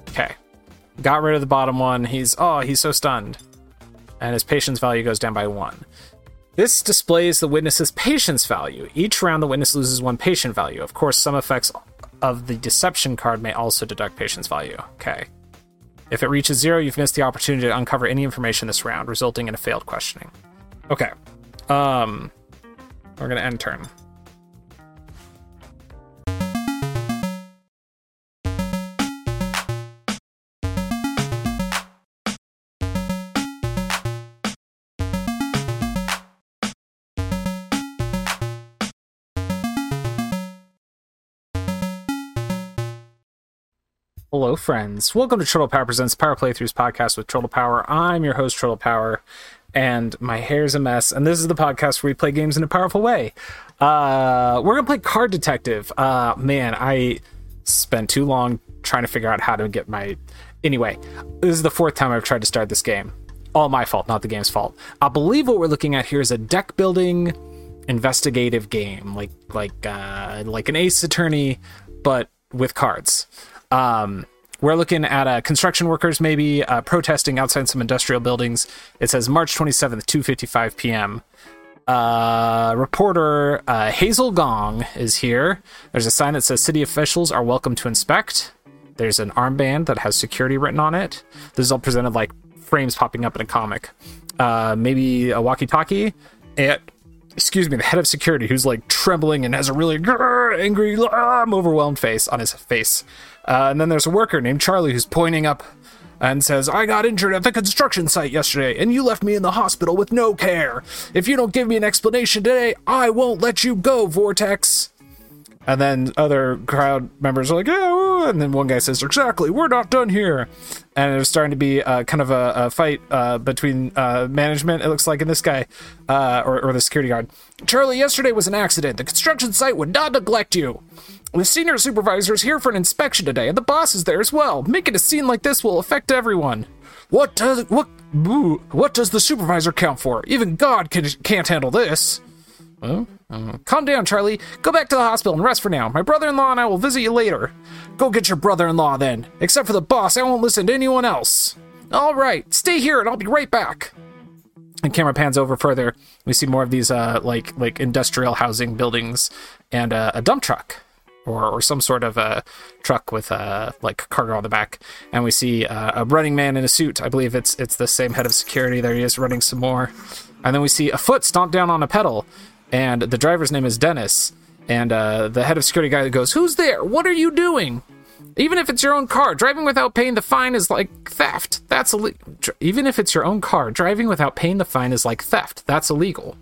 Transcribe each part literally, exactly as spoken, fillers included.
Okay. Got rid of the bottom one. He's, oh, he's so stunned. And his patience value goes down by one. This displays the witness's patience value. Each round, the witness loses one patient value. Of course, some effects of the deception card may also deduct patience value. Okay. If it reaches zero, you've missed the opportunity to uncover any information this round, resulting in a failed questioning. Okay. Um, we're going to end turn. Hello, friends. Welcome to Turtle Power Presents Power Playthroughs podcast with Turtle Power. I'm your host, Turtle Power, and my hair's a mess. And this is the podcast where we play games in a powerful way. Uh, we're going to play Card Detective. Uh, man, I spent too long trying to figure out how to get my... Anyway, this is the fourth time I've tried to start this game. All my fault, not the game's fault. I believe what we're looking at here is a deck-building investigative game, like like uh, like an Ace Attorney, but with cards. Um, we're looking at uh, construction workers maybe uh, protesting outside some industrial buildings. It says March twenty-seventh, two fifty-five p.m. Uh, reporter uh, Hazel Gong is here. There's a sign that says city officials are welcome to inspect. There's an armband that has security written on it. This is all presented like frames popping up in a comic. Uh, maybe a walkie-talkie. And, excuse me, the head of security who's like trembling and has a really grrr, angry, I'm overwhelmed face on his face. Uh, and then there's a worker named Charlie who's pointing up and says, I got injured at the construction site yesterday, and you left me in the hospital with no care. If you don't give me an explanation today, I won't let you go, Vortex. And then other crowd members are like, yeah, and then one guy says, exactly, we're not done here. And there's starting to be uh, kind of a, a fight uh, between uh, management, it looks like, and this guy, uh, or, or the security guard. Charlie, yesterday was an accident. The construction site would not neglect you. The senior supervisor is here for an inspection today, and the boss is there as well. Making a scene like this will affect everyone. What does what boo, what does the supervisor count for? Even God can, can't handle this. Well, uh, calm down, Charlie. Go back to the hospital and rest for now. My brother-in-law and I will visit you later. Go get your brother-in-law then. Except for the boss, I won't listen to anyone else. All right, stay here and I'll be right back. And camera pans over further. We see more of these uh, like like industrial housing buildings and uh, a dump truck. Or, or some sort of a truck with uh, like cargo on the back, and we see uh, a running man in a suit. I believe it's it's the same head of security. There he is running some more, and then we see a foot stomp down on a pedal, and the driver's name is Dennis. And uh, the head of security guy goes, "Who's there? What are you doing? Even if it's your own car, driving without paying the fine is like theft. That's illegal. Even if it's your own car, driving without paying the fine is like theft. That's illegal."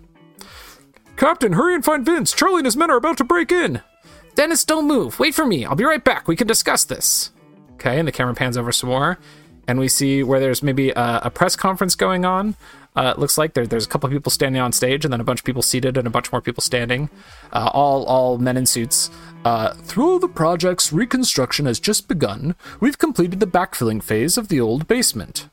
Captain, hurry and find Vince. Charlie and his men are about to break in. Dennis, don't move. Wait for me. I'll be right back. We can discuss this. Okay, and the camera pans over some more, and we see where there's maybe a, a press conference going on. Uh, it looks like there, there's a couple of people standing on stage, and then a bunch of people seated, and a bunch more people standing. Uh, all all men in suits. Uh, Though the project's reconstruction has just begun, we've completed the backfilling phase of the old basement.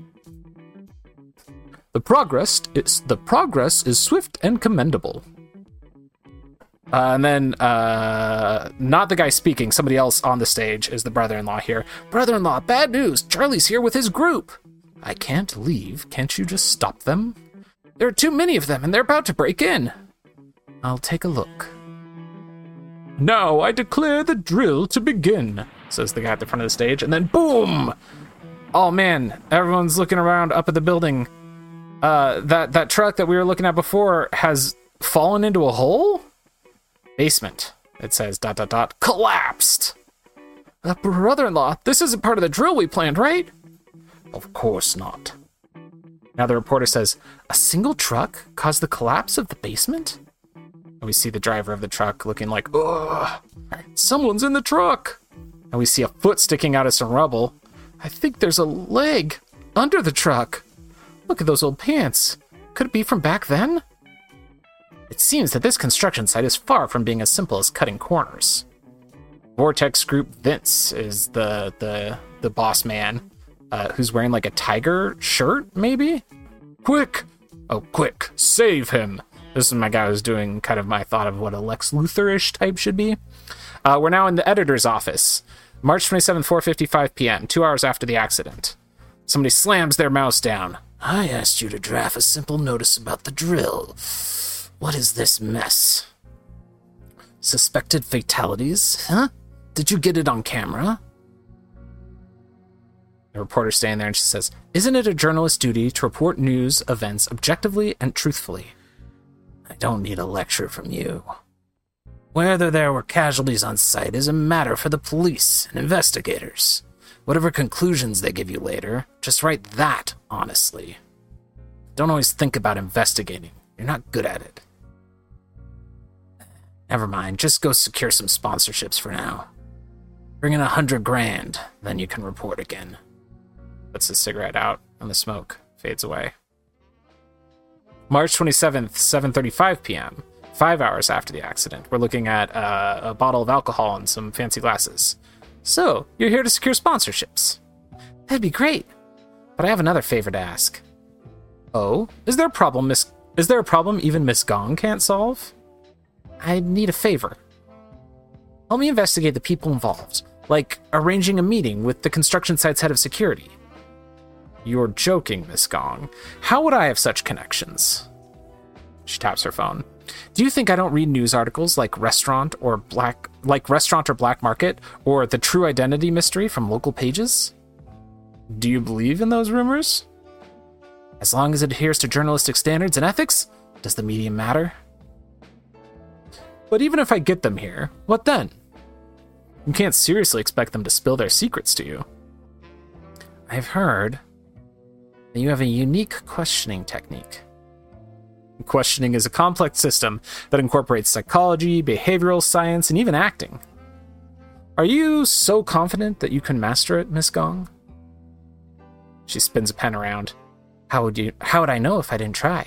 The progress is the progress is swift and commendable. Uh, and then, uh, not the guy speaking, somebody else on the stage is the brother-in-law here. Brother-in-law, bad news. Charlie's here with his group. I can't leave. Can't you just stop them? There are too many of them, and they're about to break in. I'll take a look. Now I declare the drill to begin, says the guy at the front of the stage, and then boom! Oh man, everyone's looking around up at the building. Uh, that, that truck that we were looking at before has fallen into a hole? Basement, it says, dot, dot, dot, collapsed. Uh, brother-in-law, this isn't part of the drill we planned, right? Of course not. Now the reporter says, a single truck caused the collapse of the basement? And we see the driver of the truck looking like, ugh, someone's in the truck. And we see a foot sticking out of some rubble. I think there's a leg under the truck. Look at those old pants. Could it be from back then? It seems that this construction site is far from being as simple as cutting corners. Vortex Group Vince is the the the boss man, uh, who's wearing like a tiger shirt, maybe? Quick! Oh, quick, save him! This is my guy who's doing kind of my thought of what a Lex Luthor-ish type should be. Uh, we're now in the editor's office. March twenty-seventh, four fifty-five p.m., two hours after the accident. Somebody slams their mouse down. I asked you to draft a simple notice about the drill. What is this mess? Suspected fatalities? Huh? Did you get it on camera? The reporter's standing there and she says, isn't it a journalist's duty to report news events objectively and truthfully? I don't need a lecture from you. Whether there were casualties on site is a matter for the police and investigators. Whatever conclusions they give you later, just write that honestly. Don't always think about investigating. You're not good at it. Never mind, just go secure some sponsorships for now. Bring in a hundred grand, then you can report again. Puts his cigarette out, and the smoke fades away. March twenty-seventh, seven thirty-five p.m., five hours after the accident. We're looking at uh, a bottle of alcohol and some fancy glasses. So, you're here to secure sponsorships. That'd be great, but I have another favor to ask. Oh? Is there a problem, Miss... Is there a problem even Miss Gong can't solve? I need a favor. Help me investigate the people involved, like arranging a meeting with the construction site's head of security. You're joking, Miss Gong. How would I have such connections? She taps her phone. Do you think I don't read news articles like Restaurant or Black, like Restaurant or Black Market, or The True Identity Mystery from local pages? Do you believe in those rumors? As long as it adheres to journalistic standards and ethics, does the medium matter? But even if I get them here, what then? You can't seriously expect them to spill their secrets to you. I've heard that you have a unique questioning technique. Questioning is a complex system that incorporates psychology, behavioral science, and even acting. Are you so confident that you can master it, Miss Gong? She spins a pen around. How would you, how would I know if I didn't try?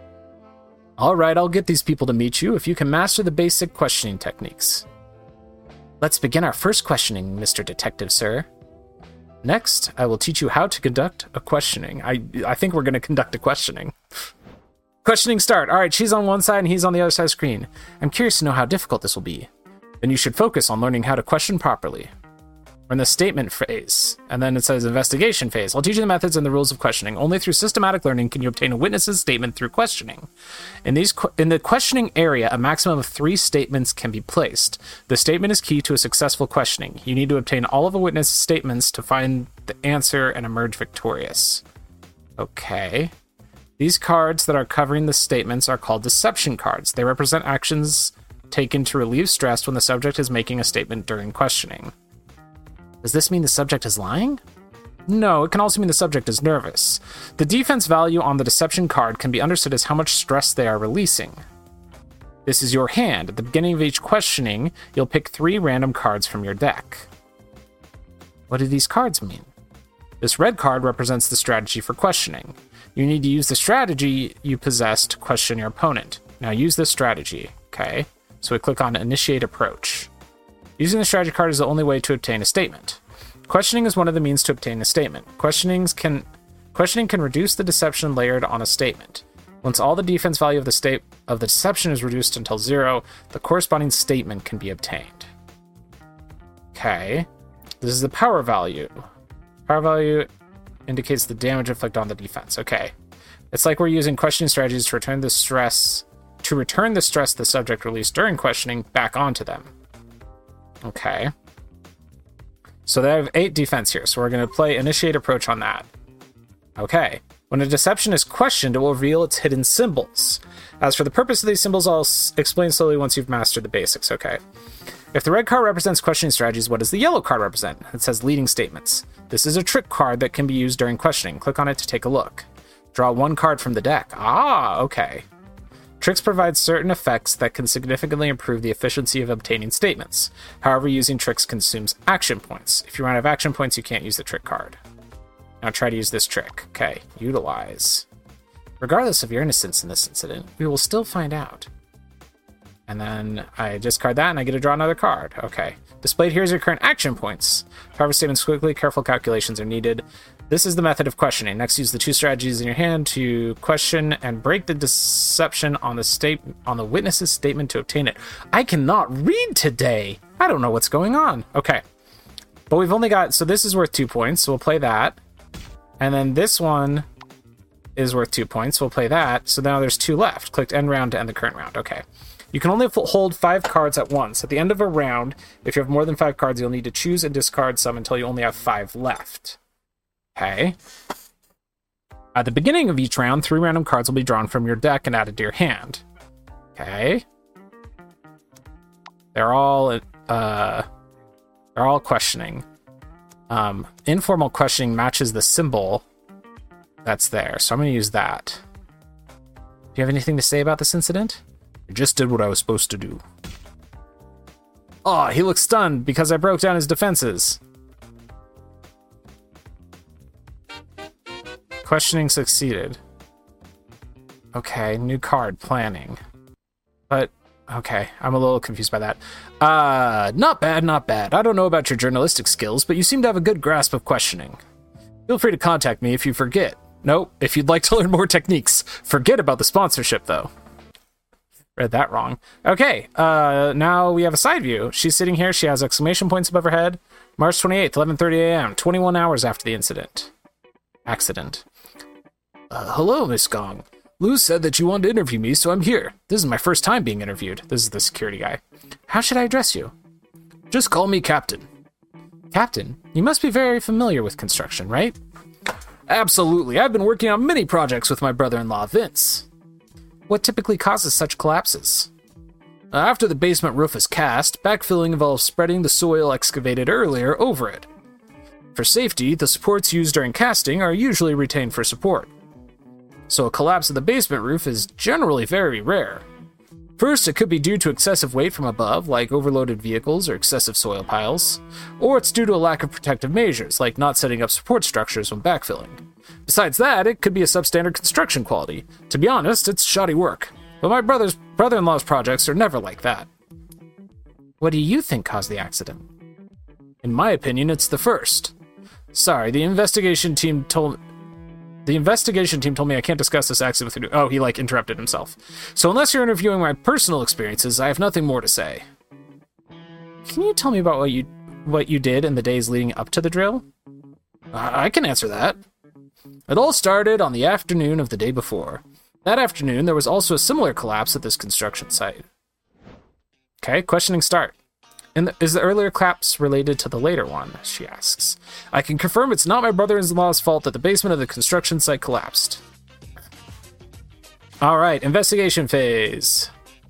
All right, I'll get these people to meet you if you can master the basic questioning techniques. Let's begin our first questioning, Mister Detective, sir. Next, I will teach you how to conduct a questioning. I I think we're going to conduct a questioning. Questioning start. All right, she's on one side and he's on the other side of the screen. I'm curious to know how difficult this will be. Then you should focus on learning how to question properly. We're in the statement phase, and then it says investigation phase. I'll teach you the methods and the rules of questioning. Only through systematic learning can you obtain a witness's statement through questioning. In these qu- in the questioning area, a maximum of three statements can be placed. The statement is key to a successful questioning. You need to obtain all of a witness's statements to find the answer and emerge victorious. Okay. These cards that are covering the statements are called deception cards. They represent actions taken to relieve stress when the subject is making a statement during questioning. Does this mean the subject is lying? No, it can also mean the subject is nervous. The defense value on the deception card can be understood as how much stress they are releasing. This is your hand. At the beginning of each questioning, you'll pick three random cards from your deck. What do these cards mean? This red card represents the strategy for questioning. You need to use the strategy you possess to question your opponent. Now use this strategy, okay? So we click on Initiate Approach. Using the strategy card is the only way to obtain a statement. Questioning is one of the means to obtain a statement. Questionings can, questioning can reduce the deception layered on a statement. Once all the defense value of the state of the deception is reduced until zero, the corresponding statement can be obtained. Okay. This is the power value. Power value indicates the damage inflicted on the defense. Okay. It's like we're using questioning strategies to return the stress to return the stress the subject released during questioning back onto them. Okay. So they have eight defense here, so we're going to play Initiate Approach on that. Okay. When a deception is questioned, it will reveal its hidden symbols. As for the purpose of these symbols, I'll s- explain slowly once you've mastered the basics, okay? If the red card represents questioning strategies, what does the yellow card represent? It says leading statements. This is a trick card that can be used during questioning. Click on it to take a look. Draw one card from the deck. Ah, okay. Tricks provide certain effects that can significantly improve the efficiency of obtaining statements. However, using tricks consumes action points. If you run out of action points, you can't use the trick card. Now try to use this trick. Okay, utilize. Regardless of your innocence in this incident, we will still find out. And then I discard that and I get to draw another card. Okay. Displayed here is your current action points. To harvest statements quickly, careful calculations are needed. This is the method of questioning. Next, use the two strategies in your hand to question and break the deception on the state on the witness's statement to obtain it. I cannot read today. I don't know what's going on. Okay. But we've only got... So this is worth two points, so we'll play that. And then this one is worth two points, so we'll play that. So now there's two left. Click end round to end the current round. Okay. You can only hold five cards at once. At the end of a round, if you have more than five cards, you'll need to choose and discard some until you only have five left. Okay. At the beginning of each round, three random cards will be drawn from your deck and added to your hand. Okay. They're all uh they're all questioning. Um, informal questioning matches the symbol that's there, so I'm gonna use that. Do you have anything to say about this incident? I just did what I was supposed to do. Oh, he looks stunned because I broke down his defenses. Questioning succeeded. Okay, new card, planning. But, okay, I'm a little confused by that. Uh, not bad, not bad. I don't know about your journalistic skills, but you seem to have a good grasp of questioning. Feel free to contact me if you forget. No, if you'd like to learn more techniques. Forget about the sponsorship, though. Read that wrong. Okay, uh, now we have a side view. She's sitting here, she has exclamation points above her head. March twenty-eighth, eleven thirty a.m., twenty-one hours after the incident. Accident. Uh, hello, Miss Gong. Luz said that you wanted to interview me, so I'm here. This is my first time being interviewed. This is the security guy. How should I address you? Just call me Captain. Captain? You must be very familiar with construction, right? Absolutely. I've been working on many projects with my brother-in-law, Vince. What typically causes such collapses? Uh, after the basement roof is cast, backfilling involves spreading the soil excavated earlier over it. For safety, the supports used during casting are usually retained for support. So a collapse of the basement roof is generally very rare. First, it could be due to excessive weight from above, like overloaded vehicles or excessive soil piles, or it's due to a lack of protective measures, like not setting up support structures when backfilling. Besides that, it could be a substandard construction quality. To be honest, it's shoddy work. But my brother's brother-in-law's projects are never like that. What do you think caused the accident? In my opinion, it's the first. Sorry, the investigation team told The investigation team told me I can't discuss this accident with you. Oh, he, like, interrupted himself. So unless you're interviewing my personal experiences, I have nothing more to say. Can you tell me about what you what you did in the days leading up to the drill? I, I can answer that. It all started on the afternoon of the day before. That afternoon, there was also a similar collapse at this construction site. Okay, questioning start. And is the earlier collapse related to the later one? She asks. I can confirm it's not my brother-in-law's fault that the basement of the construction site collapsed. All right, investigation phase.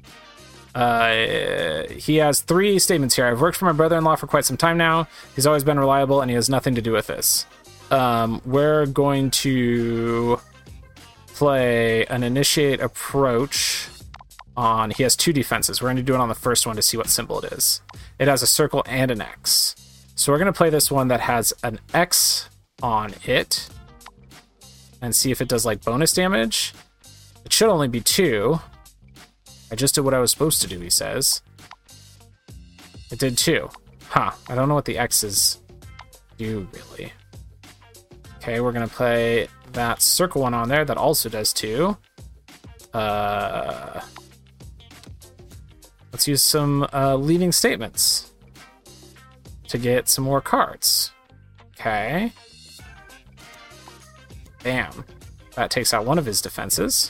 Uh, he has three statements here. I've worked for my brother-in-law for quite some time now. He's always been reliable, and he has nothing to do with this. Um, we're going to play an initiate approach on... He has two defenses. We're going to do it on the first one to see what symbol it is. It has a circle and an X. So we're going to play this one that has an X on it and see if it does like bonus damage. It should only be two. I just did what I was supposed to do, he says. It did two. Huh. I don't know what the X's do, really. Okay, we're going to play that circle one on there that also does two. Uh... Let's use some uh, leading statements to get some more cards. Okay. Bam. That takes out one of his defenses.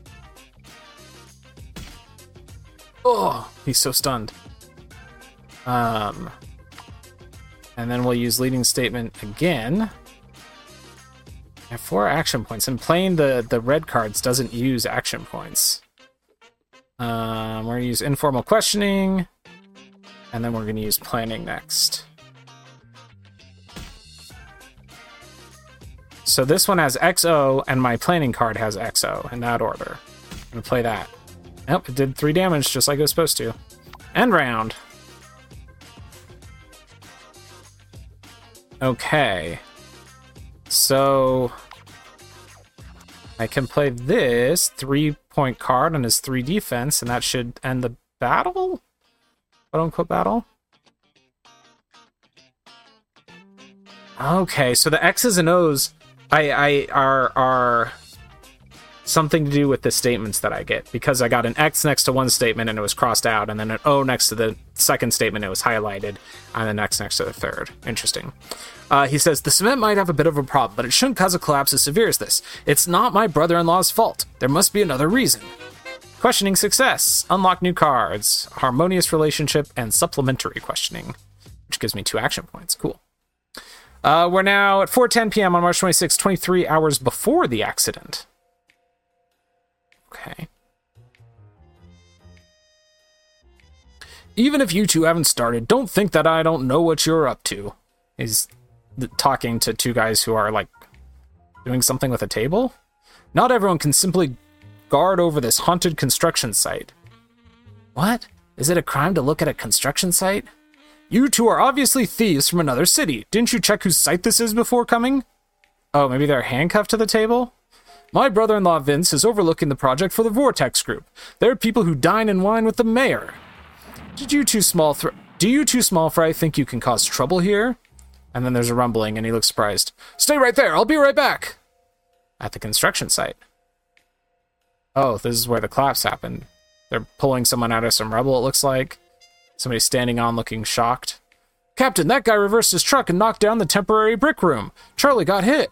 Oh, he's so stunned. Um, and then we'll use leading statement again. I have four action points, and playing the, the red cards doesn't use action points. Um, we're going to use informal questioning, and then we're going to use planning next. So this one has X O, and my planning card has X O, in that order. I'm going to play that. Yep, it did three damage, just like it was supposed to. End round. Okay. So... I can play this three-point card on his three defense, and that should end the battle? Quote-unquote battle? Okay, so the X's and O's I, I are are something to do with the statements that I get, because I got an X next to one statement and it was crossed out, and then an O next to the second statement it was highlighted, and an X next to the third. Interesting. Uh, he says, the cement might have a bit of a problem, but it shouldn't cause a collapse as severe as this. It's not my brother-in-law's fault. There must be another reason. Questioning success. Unlock new cards. Harmonious relationship and supplementary questioning, which gives me two action points. Cool. Uh, we're now at four ten p.m. on March twenty-sixth, twenty-three hours before the accident. Okay. Even if you two haven't started, don't think that I don't know what you're up to. He's talking to two guys who are, like, doing something with a table. Not everyone can simply guard over this haunted construction site. What? Is it a crime to look at a construction site? You two are obviously thieves from another city. Didn't you check whose site this is before coming? Oh, maybe they're handcuffed to the table? My brother-in-law Vince is overlooking the project for the Vortex Group. They're people who dine and wine with the mayor. Did you two small thr- Do you two small fry think you can cause trouble here? And then there's a rumbling, and he looks surprised. Stay right there, I'll be right back. At the construction site. Oh, this is where the collapse happened. They're pulling someone out of some rubble, it looks like. Somebody's standing on looking shocked. Captain, that guy reversed his truck and knocked down the temporary brick room. Charlie got hit.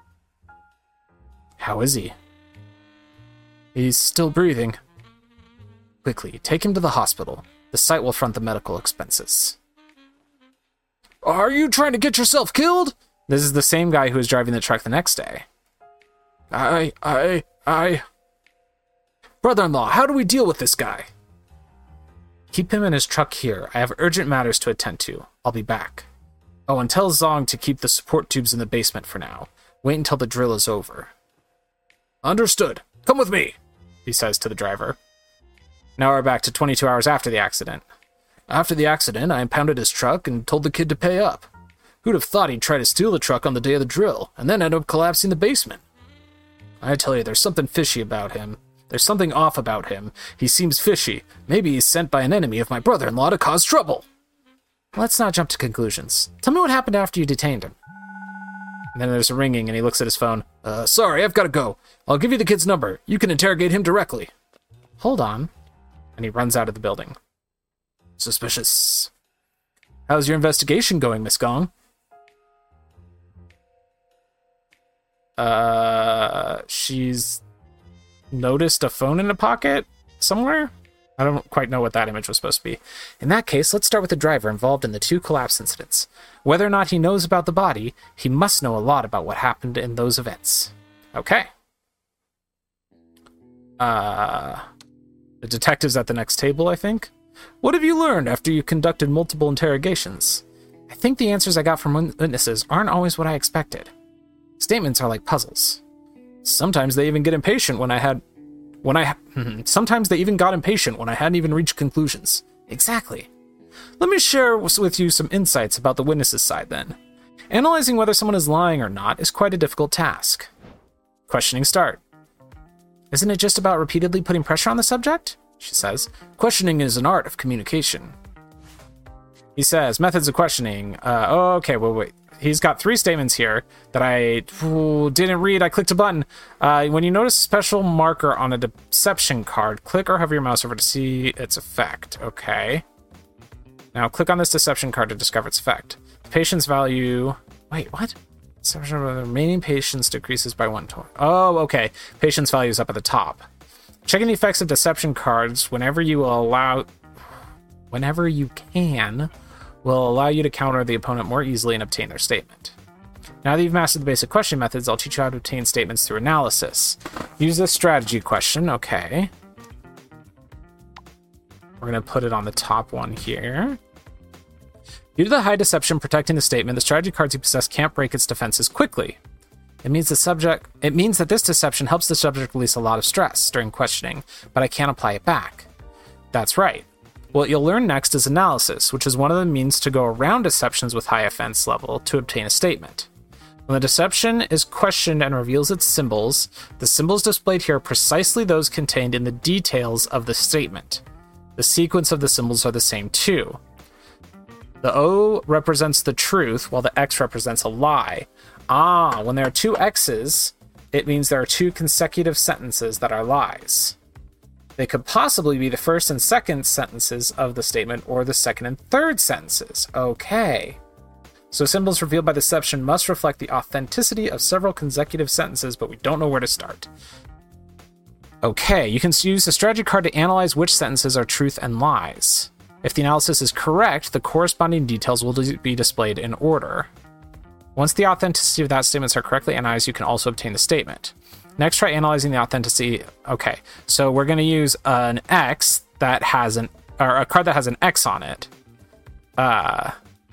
How is he? He's still breathing. Quickly, take him to the hospital. The site will front the medical expenses. Are you trying to get yourself killed? This is the same guy who was driving the truck the next day. I, I, I... Brother-in-law, how do we deal with this guy? Keep him in his truck here. I have urgent matters to attend to. I'll be back. Oh, and tell Zong to keep the support tubes in the basement for now. Wait until the drill is over. Understood. Come with me, he says to the driver. Now we're back to twenty-two hours after the accident. After the accident, I impounded his truck and told the kid to pay up. Who'd have thought he'd try to steal the truck on the day of the drill, and then end up collapsing the basement? I tell you, there's something fishy about him. There's something off about him. He seems fishy. Maybe he's sent by an enemy of my brother-in-law to cause trouble. Let's not jump to conclusions. Tell me what happened after you detained him. And then there's a ringing, and he looks at his phone. Uh, sorry, I've got to go. I'll give you the kid's number. You can interrogate him directly. Hold on. And he runs out of the building. Suspicious. How's your investigation going, Miss Gong? Uh, she's noticed a phone in a pocket somewhere? I don't quite know what that image was supposed to be. In that case, let's start with the driver involved in the two collapse incidents. Whether or not he knows about the body, he must know a lot about what happened in those events. Okay. Uh, the detective's at the next table, I think. What have you learned after you conducted multiple interrogations? I think the answers I got from witnesses aren't always what I expected. Statements are like puzzles. Sometimes they even get impatient when I had... When I... Sometimes they even got impatient when I hadn't even reached conclusions. Exactly. Let me share with you some insights about the witness's side, then. Analyzing whether someone is lying or not is quite a difficult task. Questioning start. Isn't it just about repeatedly putting pressure on the subject? She says. Questioning is an art of communication. He says, methods of questioning. Uh, oh, okay, wait, wait. He's got three statements here that I ooh, didn't read. I clicked a button. Uh, when you notice a special marker on a deception card, click or hover your mouse over to see its effect. Okay. Now click on this deception card to discover its effect. Patience value... Wait, what? Deception of the remaining patience decreases by one total. Oh, okay. Patience value is up at the top. Checking the effects of deception cards whenever you allow... Whenever you can... will allow you to counter the opponent more easily and obtain their statement. Now that you've mastered the basic question methods, I'll teach you how to obtain statements through analysis. Use this strategy question, okay. We're going to put it on the top one here. Due to the high deception protecting the statement, the strategy cards you possess can't break its defenses quickly. It means the subject. It means that this deception helps the subject release a lot of stress during questioning, but I can't apply it back. That's right. What you'll learn next is analysis, which is one of the means to go around deceptions with high offense level to obtain a statement. When the deception is questioned and reveals its symbols, the symbols displayed here are precisely those contained in the details of the statement. The sequence of the symbols are the same too. The O represents the truth, while the X represents a lie. Ah, when there are two X's, it means there are two consecutive sentences that are lies. They could possibly be the first and second sentences of the statement, or the second and third sentences. Okay. So symbols revealed by deception must reflect the authenticity of several consecutive sentences, but we don't know where to start. Okay, you can use the strategy card to analyze which sentences are truth and lies. If the analysis is correct, the corresponding details will be displayed in order. Once the authenticity of that statements are correctly analyzed, you can also obtain the statement. Next, try analyzing the authenticity. Okay, so we're going to use an X that has an, or a card that has an X on it. Uh,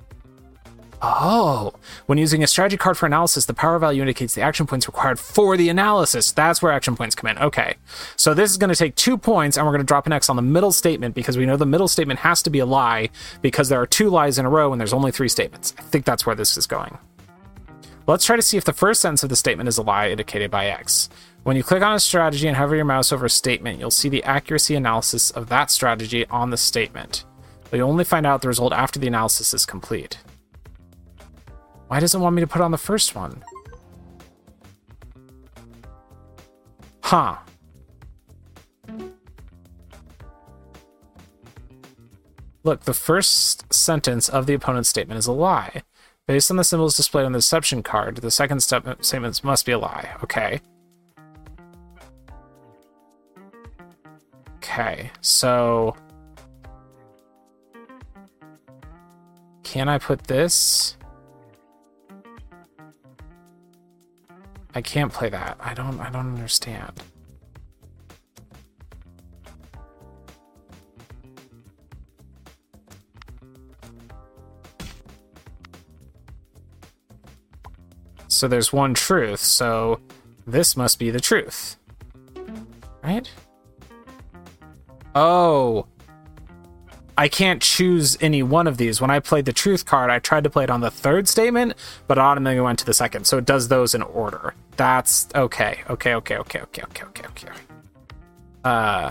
oh, when using a strategy card for analysis, the power value indicates the action points required for the analysis. That's where action points come in. Okay, so this is going to take two points, and we're going to drop an X on the middle statement because we know the middle statement has to be a lie because there are two lies in a row and there's only three statements. I think that's where this is going. Let's try to see if the first sentence of the statement is a lie indicated by X. When you click on a strategy and hover your mouse over a statement, you'll see the accuracy analysis of that strategy on the statement. But you'll only find out the result after the analysis is complete. Why does it want me to put on the first one? Huh. Look, the first sentence of the opponent's statement is a lie. Based on the symbols displayed on the deception card, the second step statements must be a lie. Okay. Okay, so... Can I put this? I can't play that. I don't I don't understand. So there's one truth, so this must be the truth. Right? Oh. I can't choose any one of these. When I played the truth card, I tried to play it on the third statement, but it automatically went to the second. So it does those in order. That's okay. Okay, okay, okay, okay, okay, okay, okay. Uh...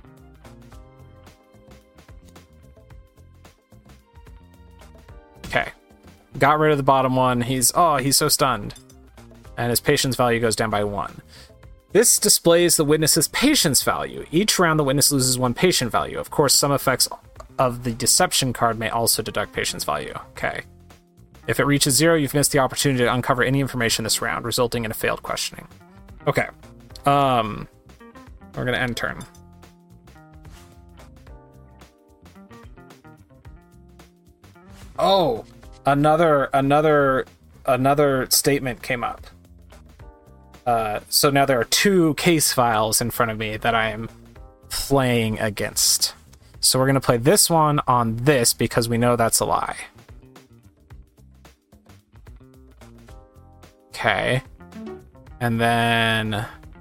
Okay. Got rid of the bottom one. He's, oh, he's so stunned. And his patience value goes down by one. This displays the witness's patience value. Each round, the witness loses one patient value. Of course, some effects of the deception card may also deduct patience value. Okay. If it reaches zero, you've missed the opportunity to uncover any information this round, resulting in a failed questioning. Okay. Um, we're going to end turn. Oh, another, another, another statement came up. Uh, so now there are two case files in front of me that I am playing against. So we're going to play this one on this because we know that's a lie. Okay. And then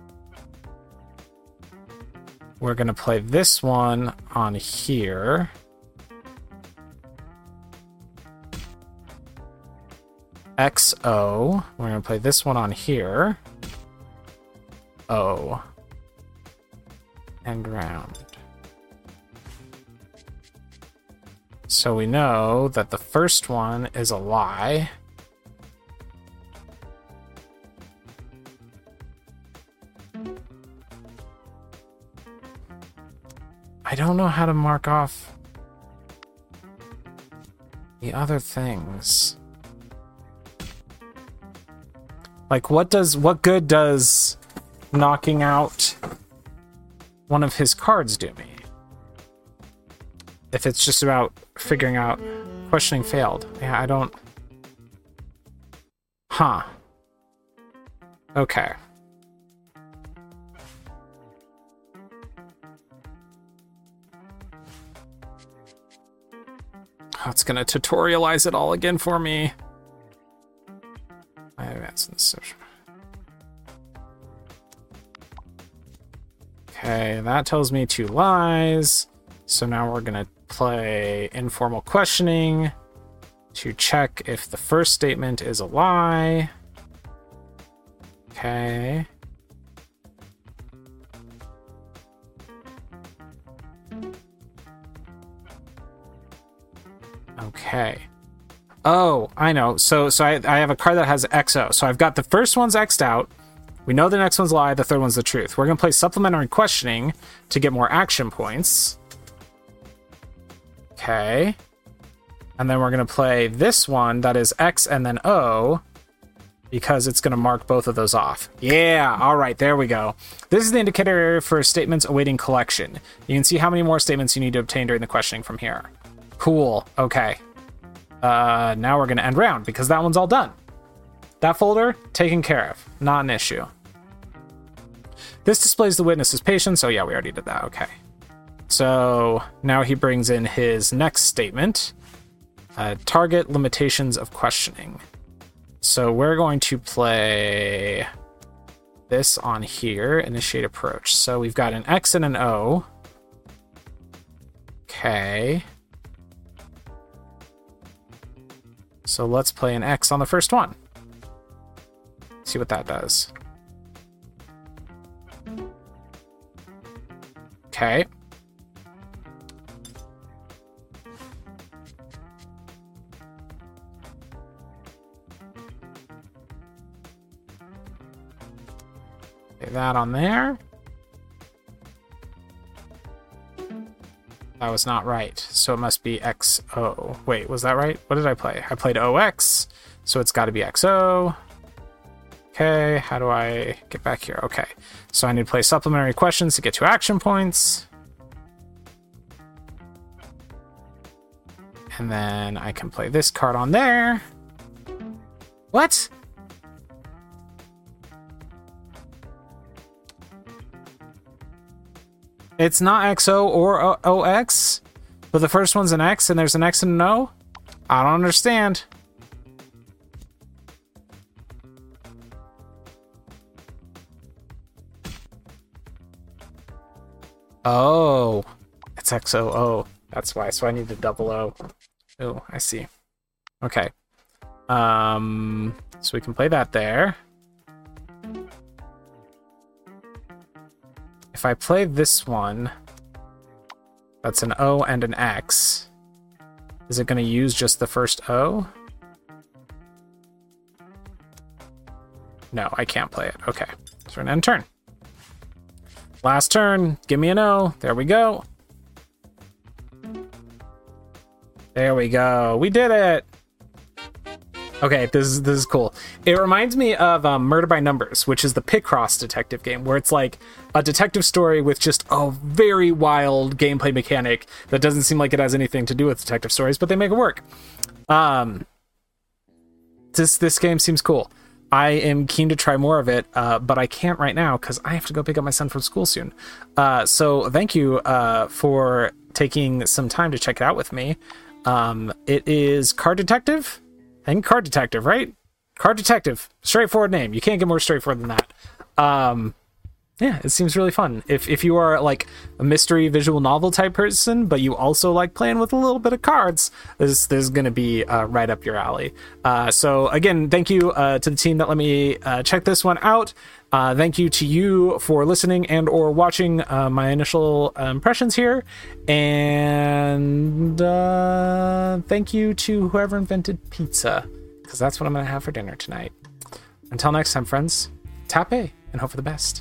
we're going to play this one on here. X O. We're going to play this one on here. O. And round. So we know that the first one is a lie. I don't know how to mark off the other things. Like, what does, what good does knocking out one of his cards do me? If it's just about figuring out questioning failed. Yeah, I don't... Huh. Okay. Oh, it's gonna tutorialize it all again for me. I advance in the session. Okay, that tells me two lies. So now we're gonna play informal questioning to check if the first statement is a lie. Okay. Okay. Oh, I know. So so I, I have a card that has X O. So I've got the first one's X'd out. We know the next one's lie. The third one's the truth. We're going to play supplementary questioning to get more action points. Okay. And then we're going to play this one that is X and then O because it's going to mark both of those off. Yeah. All right. There we go. This is the indicator for statements awaiting collection. You can see how many more statements you need to obtain during the questioning from here. Cool. Okay. Uh, now we're going to end round because that one's all done. That folder, taken care of. Not an issue. This displays the witness's patience. Oh, yeah, we already did that. Okay. So now he brings in his next statement. Uh, target limitations of questioning. So we're going to play this on here. Initiate approach. So we've got an X and an O. Okay. So let's play an X on the first one. See what that does. Okay. Lay that on there. That was not right, so it must be X O. Wait, was that right? What did I play? I played O X, so it's got to be X O. Okay, how do I get back here? Okay, so I need to play supplementary questions to get to action points. And then I can play this card on there. What? It's not X O or O X, but the first one's an X and there's an X and an O? I don't understand. Oh, it's X O O. That's why. So I need a double O. Oh, I see. Okay. Um, so we can play that there. If I play this one, that's an O and an X. Is it going to use just the first O? No, I can't play it. Okay. So we're going to end turn. Last turn. Give me an O. There we go. There we go. We did it. Okay, this is this is cool. It reminds me of um, Murder by Numbers, which is the Picross detective game, where it's like a detective story with just a very wild gameplay mechanic that doesn't seem like it has anything to do with detective stories, but they make it work. Um, this this game seems cool. I am keen to try more of it, uh, but I can't right now because I have to go pick up my son from school soon. Uh, so thank you uh, for taking some time to check it out with me. Um, it is Card Detective. I think Card Detective, right? Card Detective. Straightforward name. You can't get more straightforward than that. Um, yeah, it seems really fun. If if you are like a mystery visual novel type person, but you also like playing with a little bit of cards, this, this is going to be uh, right up your alley. Uh, so again, thank you uh, to the team that let me uh, check this one out. Uh, thank you to you for listening and or watching uh, my initial uh, impressions here. And uh, thank you to whoever invented pizza, because that's what I'm going to have for dinner tonight. Until next time, friends, tape and hope for the best.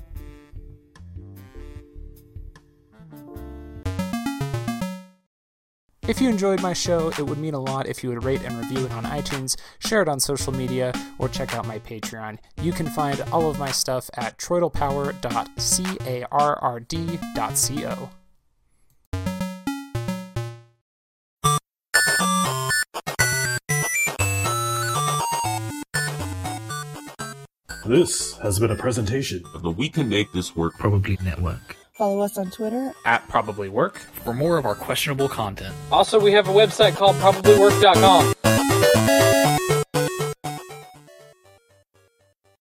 If you enjoyed my show, it would mean a lot if you would rate and review it on iTunes, share it on social media, or check out my Patreon. You can find all of my stuff at troidalpower dot carrd dot co. This has been a presentation of the We Can Make This Work Probably Network. Follow us on Twitter At Probably Work For more of our questionable content. Also, we have a website called probably work dot com.